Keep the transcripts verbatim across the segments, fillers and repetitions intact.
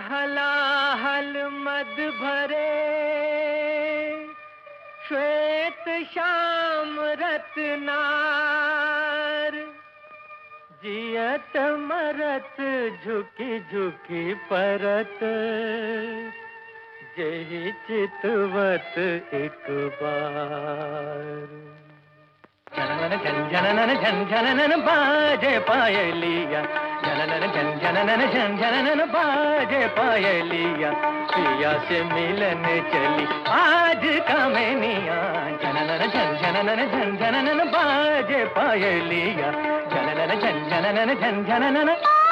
हलाहल मद भरे श्वेत श्याम रत्नार, जियत मरत झुकी झुकी परत, जही चितवत एक बार। जननन जन जननन जन जननन बाजे पायलिया, जननन जन जननन जन जननन बाजे पायलिया, पिया से मिलने चली आज कामिनिया। जननन जन जननन जन जननन बाजे पायलिया, जननन जन जननन जन जननन।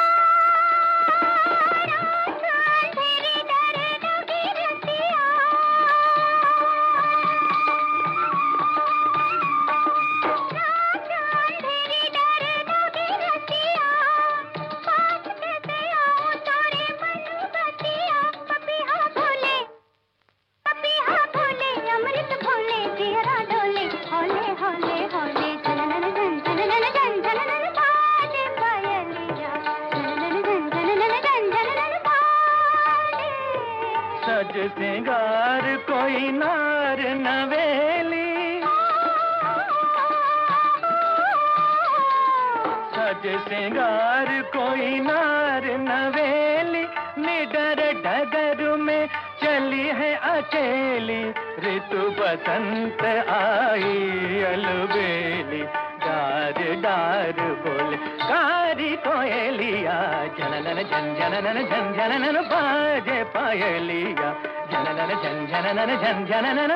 सज सिंगार कोई नार नवेली, सज सिंगार कोई नार नवेली, निडर डगर में चली है अकेली, ऋतु बसंत आई अलबेली, डार डार बोले कारी कोयलिया। जननन जन जननन जन जननन बाजे पायलिया, जननन जन जननन जन जननन।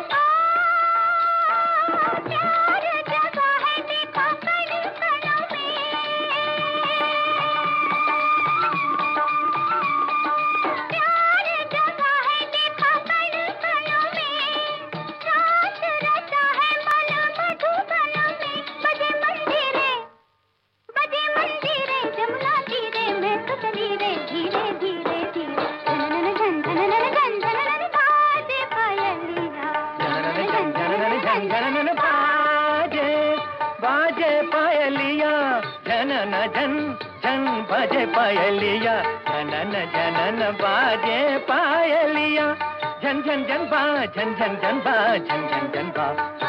जननन बाजे बाजे पायलिया, जनन जन जन बाजे पायलिया, जनन जनन बाजे पायलिया, जन जन जन बा जन जन जन बा जन जन जन बा।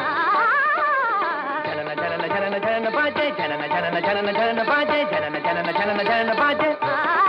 जनन जनन जनन जनन बाजे, जनन जनन जनन जनन बाजे, जनन जनन जनन जनन बाजे।